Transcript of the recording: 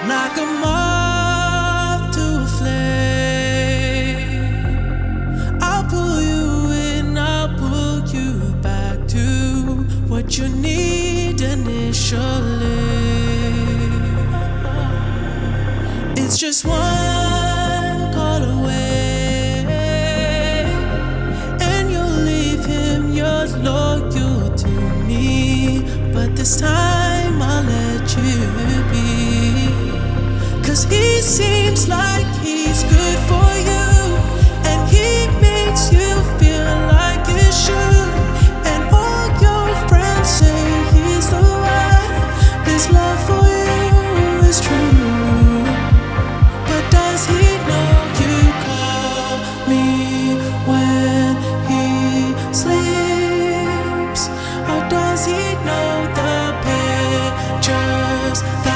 like a moth to a flame. I'll pull you in, I'll pull you back to what you need initially. It's just one call away, and you'll leave him, you're loyal to me. But this time I'll let you be, 'cause he seems like he's good for you, and he makes you feel like you should. And all your friends say he's the one, his love for you is true. But does he know you call me when he sleeps? Or does he know the pictures that